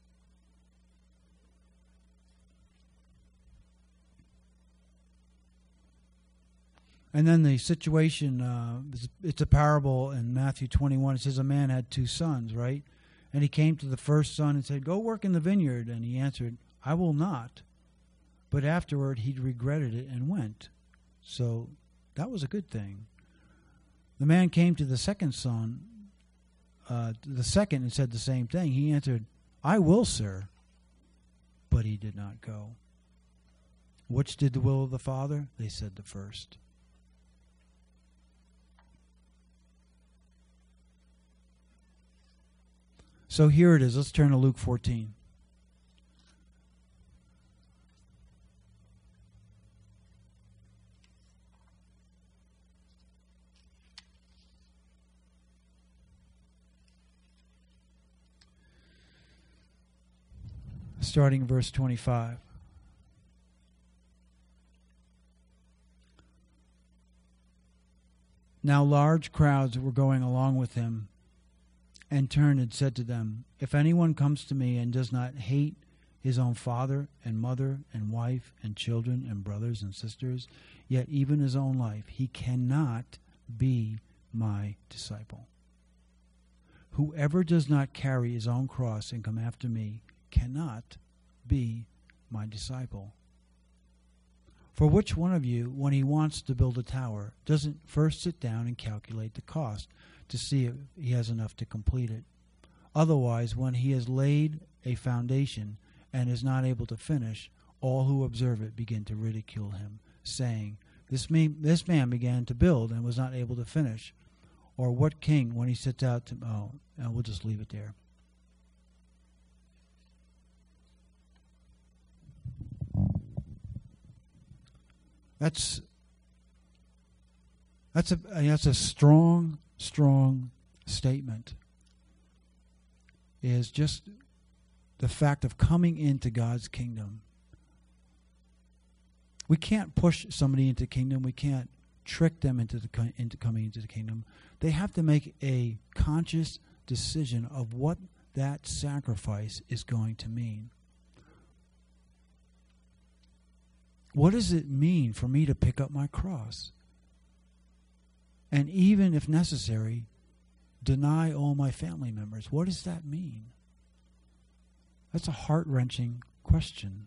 And then the situation, uh, it's a parable in Matthew twenty-one. It says a man had two sons, right? And he came to the first son and said, go work in the vineyard. And he answered, I will not. But afterward he regretted it and went. So that was a good thing. The man came to the second son, uh, the second, and said the same thing. He answered, I will, sir. But he did not go. Which did the will of the Father? They said the first. So here it is. Let's turn to Luke fourteen. Starting verse twenty-five. Now large crowds were going along with him, and turned and said to them, if anyone comes to me and does not hate his own father and mother and wife and children and brothers and sisters, yet even his own life, he cannot be my disciple. Whoever does not carry his own cross and come after me cannot be my disciple. For which one of you, when he wants to build a tower, doesn't first sit down and calculate the cost to see if he has enough to complete it? Otherwise, when he has laid a foundation and is not able to finish, all who observe it begin to ridicule him, saying, This man, this man began to build and was not able to finish. Or what king, when he sets out to... Oh, and we'll just leave it there. That's that's a that's a strong, strong statement. Is just the fact of coming into God's kingdom. We can't push somebody into the kingdom. We can't trick them into the into coming into the kingdom. They have to make a conscious decision of what that sacrifice is going to mean. What does it mean for me to pick up my cross? And even if necessary, deny all my family members. What does that mean? That's a heart-wrenching question.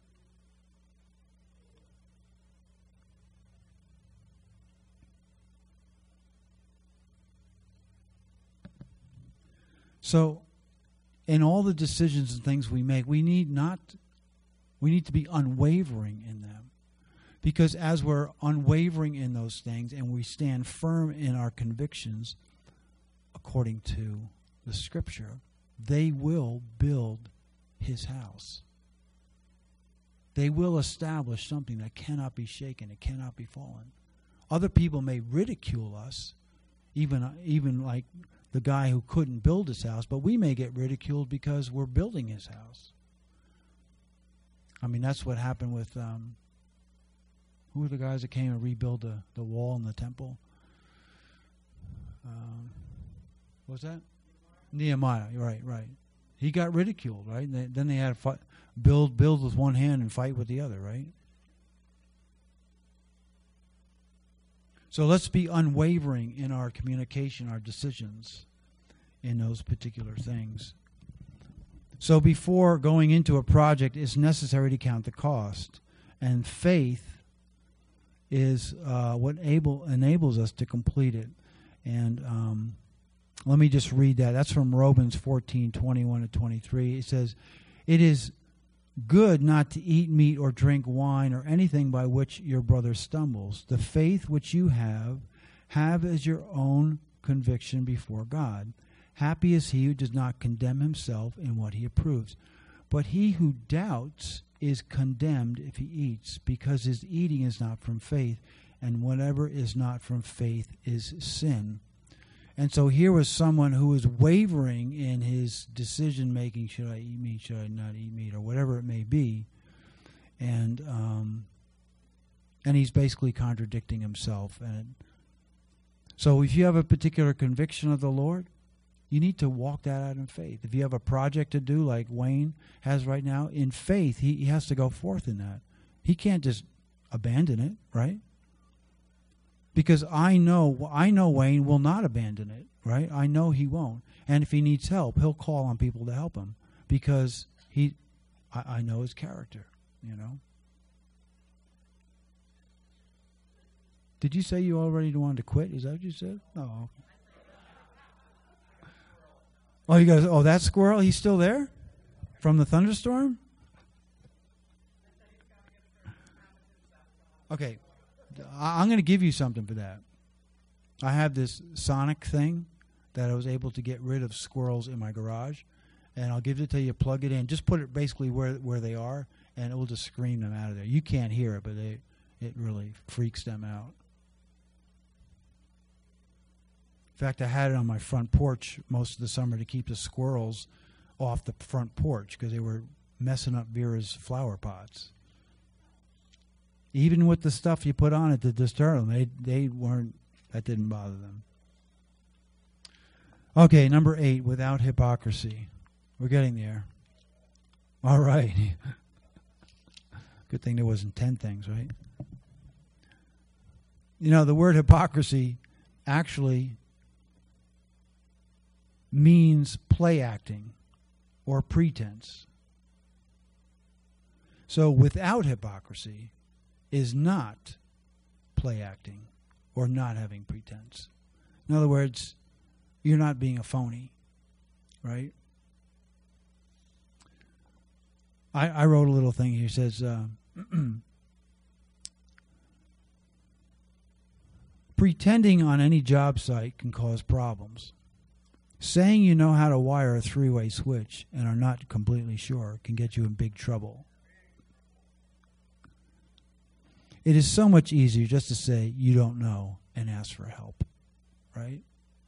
So, in all the decisions and things we make, we need not, we need to be unwavering in them. Because as we're unwavering in those things and we stand firm in our convictions according to the Scripture, they will build his house. They will establish something that cannot be shaken, it cannot be fallen. Other people may ridicule us, even, even like the guy who couldn't build his house, but we may get ridiculed because we're building his house. I mean, that's what happened with... Um, Who were the guys that came and rebuilt the, the wall in the temple? Um, what was that? Nehemiah. Nehemiah. Right, right. He got ridiculed, right? And they, then they had to fight, build, build with one hand and fight with the other, right? So let's be unwavering in our communication, our decisions in those particular things. So before going into a project, it's necessary to count the cost. And faith is uh, what able, enables us to complete it. And um, let me just read that. That's from Romans fourteen, twenty-one to twenty-three. It says, "It is good not to eat meat or drink wine or anything by which your brother stumbles. The faith which you have, have as your own conviction before God. Happy is he who does not condemn himself in what he approves. But he who doubts is condemned if he eats, because his eating is not from faith, and whatever is not from faith is sin." And so here was someone who was wavering in his decision-making. Should I eat meat? Should I not eat meat? Or whatever it may be. And um, and he's basically contradicting himself. And so if you have a particular conviction of the Lord, you need to walk that out in faith. If you have a project to do like Wayne has right now, in faith, he, he has to go forth in that. He can't just abandon it, right? Because I know I know Wayne will not abandon it, right? I know he won't. And if he needs help, he'll call on people to help him, because he, I, I know his character, you know. Did you say you already wanted to quit? Is that what you said? No. Oh, you guys, oh, that squirrel, he's still there? From the thunderstorm? Okay. I'm going to give you something for that. I have this sonic thing that I was able to get rid of squirrels in my garage, and I'll give it to you. Plug it in. Just put it basically where where they are, and it will just scream them out of there. You can't hear it, but they, it really freaks them out. In fact, I had it on my front porch most of the summer to keep the squirrels off the front porch because they were messing up Vera's flower pots. Even with the stuff you put on it to disturb them, they they weren't. That didn't bother them. Okay, number eight, without hypocrisy. We're getting there. All right. Good thing there wasn't ten things, right? You know, the word hypocrisy actually means play acting or pretense. So without hypocrisy is not play acting or not having pretense. In other words, you're not being a phony, right? I, I wrote a little thing here. It says, uh, pretending on any job site can cause problems. Saying you know how to wire a three-way switch and are not completely sure can get you in big trouble. It is so much easier just to say you don't know and ask for help, right?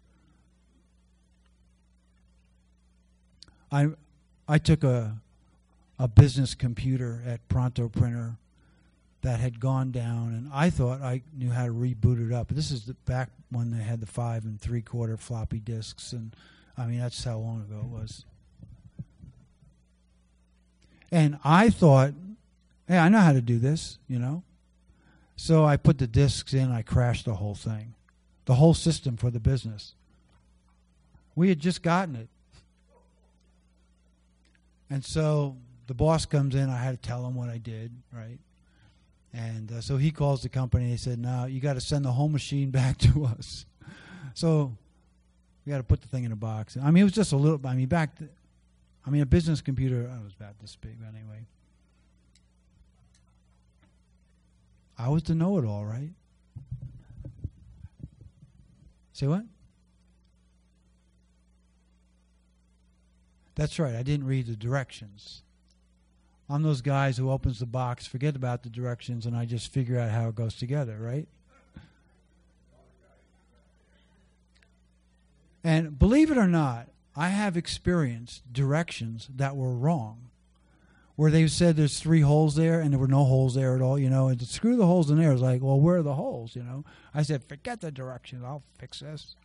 I I took a a business computer at Pronto Printer that had gone down, and I thought I knew how to reboot it up. This is the back when they had the five and three quarter floppy disks, and I mean that's how long ago it was. And I thought, hey, I know how to do this, you know. So I put the disks in, I crashed the whole thing. The whole system for the business. We had just gotten it. And so the boss comes in, I had to tell him what I did, right? And uh, so he calls the company and he said, no, you got to send the whole machine back to us. So we got to put the thing in a box. I mean, it was just a little, I mean, back, to, I mean, a business computer, oh, it was about this big anyway. I was the know-it-all, right? Say what? That's right. I didn't read the directions. I'm those guys who opens the box, forget about the directions, and I just figure out how it goes together, right? And believe it or not, I have experienced directions that were wrong, where they said there's three holes there, and there were no holes there at all, you know, and to screw the holes in there, it's like, well, where are the holes, you know? I said, forget the directions, I'll fix this.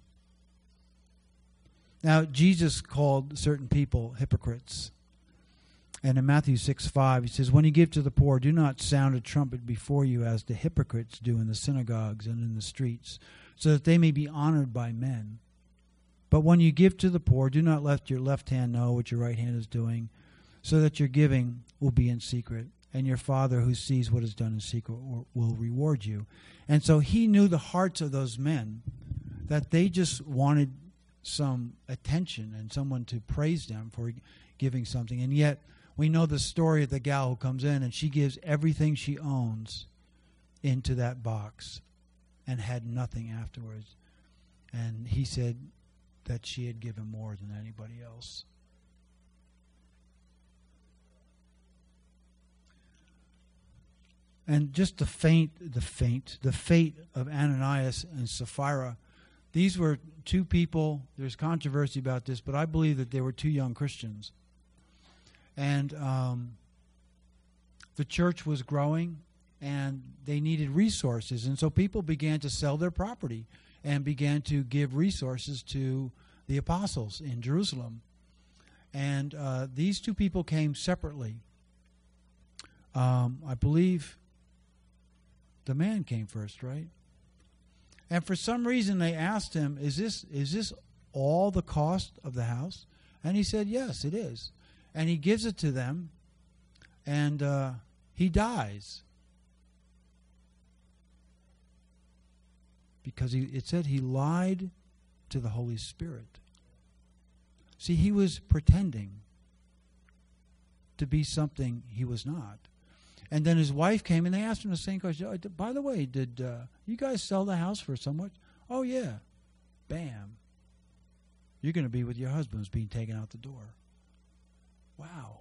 Now, Jesus called certain people hypocrites. And in Matthew six five, he says, when you give to the poor, do not sound a trumpet before you as the hypocrites do in the synagogues and in the streets, so that they may be honored by men. But when you give to the poor, do not let your left hand know what your right hand is doing, so that your giving will be in secret, and your Father who sees what is done in secret will reward you. And so he knew the hearts of those men, that they just wanted some attention and someone to praise them for giving something. And yet we know the story of the gal who comes in and she gives everything she owns into that box and had nothing afterwards. And he said that she had given more than anybody else. And just the faint, the faint, the fate of Ananias and Sapphira, these were two people, there's controversy about this, but I believe that they were two young Christians. And um, the church was growing, and they needed resources. And so people began to sell their property and began to give resources to the apostles in Jerusalem. And uh, these two people came separately. Um, I believe the man came first, right? And for some reason they asked him, is this is this all the cost of the house? And he said, yes, it is. And he gives it to them, and uh, he dies. Because he, it said he lied to the Holy Spirit. See, he was pretending to be something he was not. And then his wife came, and they asked him the same question. Oh, by the way, did uh, you guys sell the house for so much? Oh, yeah. Bam. You're going to be with your husband who's being taken out the door. Wow.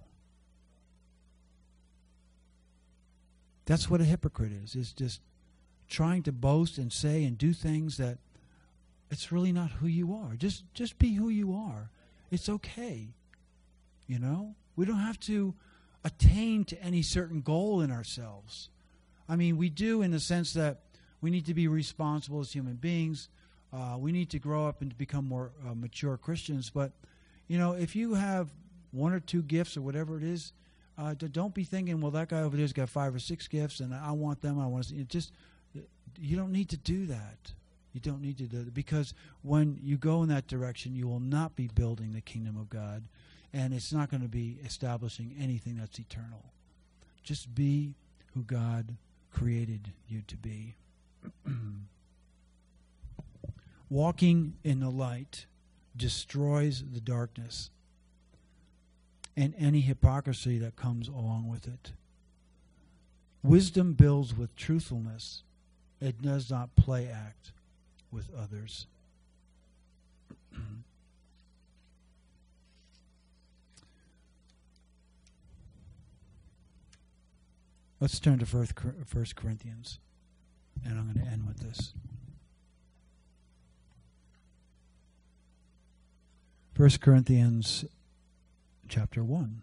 That's what a hypocrite is. It's just trying to boast and say and do things that it's really not who you are. Just, just be who you are. It's okay. You know? We don't have to attain to any certain goal in ourselves. I mean, we do in the sense that we need to be responsible as human beings. Uh, we need to grow up and become more uh, mature Christians. But, you know, if you have one or two gifts or whatever it is, uh, don't be thinking, well, that guy over there's got five or six gifts and I want them. I want to see. It just, you don't need to do that. You don't need to do that, because when you go in that direction, you will not be building the kingdom of God. And it's not going to be establishing anything that's eternal. Just be who God created you to be. Walking in the light destroys the darkness and any hypocrisy that comes along with it. Wisdom builds with truthfulness. It does not play act with others. Let's turn to First Corinthians, and I'm going to end with this. First Corinthians chapter one.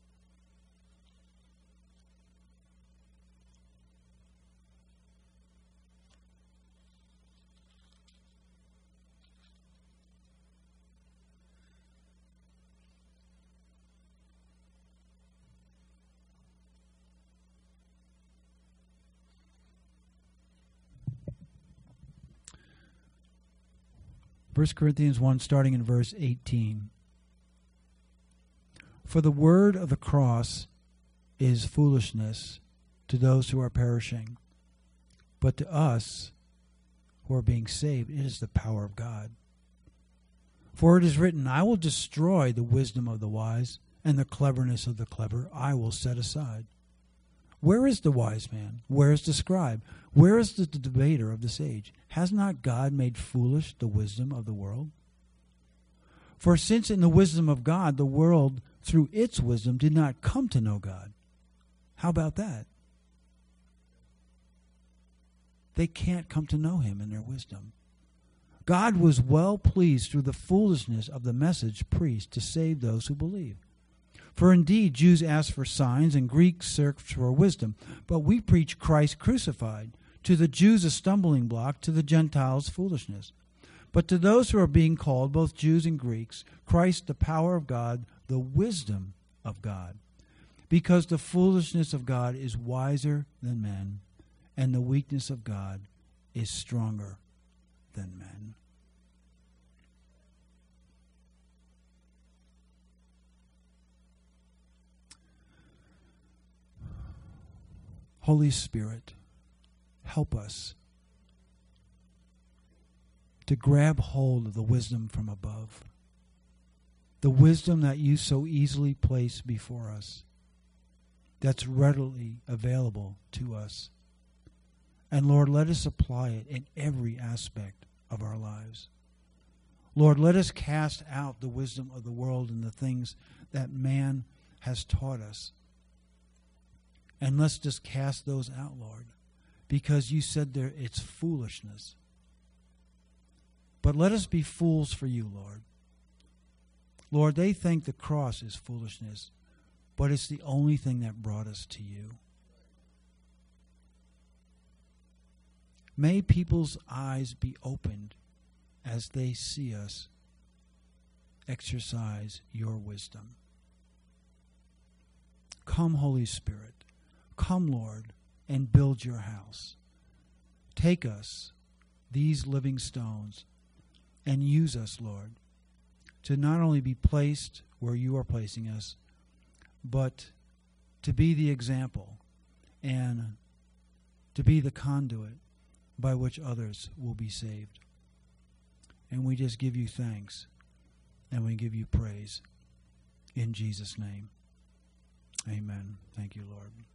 First Corinthians one, starting in verse eighteen. For the word of the cross is foolishness to those who are perishing, but to us who are being saved, it is the power of God. For it is written, I will destroy the wisdom of the wise, and the cleverness of the clever I will set aside. Where is the wise man? Where is the scribe? Where is the debater of this age? Has not God made foolish the wisdom of the world? For since in the wisdom of God, the world through its wisdom did not come to know God. How about that? They can't come to know him in their wisdom. God was well pleased through the foolishness of the message preached to save those who believe. For indeed, Jews ask for signs and Greeks search for wisdom, but we preach Christ crucified, to the Jews a stumbling block, to the Gentiles foolishness. But to those who are being called, both Jews and Greeks, Christ the power of God, the wisdom of God. Because the foolishness of God is wiser than men, and the weakness of God is stronger than men. Holy Spirit, help us to grab hold of the wisdom from above, the wisdom that you so easily place before us, that's readily available to us. And Lord, let us apply it in every aspect of our lives. Lord, let us cast out the wisdom of the world and the things that man has taught us. And let's just cast those out, Lord, because you said there it's foolishness. But let us be fools for you, Lord. Lord, they think the cross is foolishness, but it's the only thing that brought us to you. May people's eyes be opened as they see us exercise your wisdom. Come, Holy Spirit. Come, Lord, and build your house. Take us, these living stones, and use us, Lord, to not only be placed where you are placing us, but to be the example and to be the conduit by which others will be saved. And we just give you thanks and we give you praise in Jesus' name. Amen. Thank you, Lord.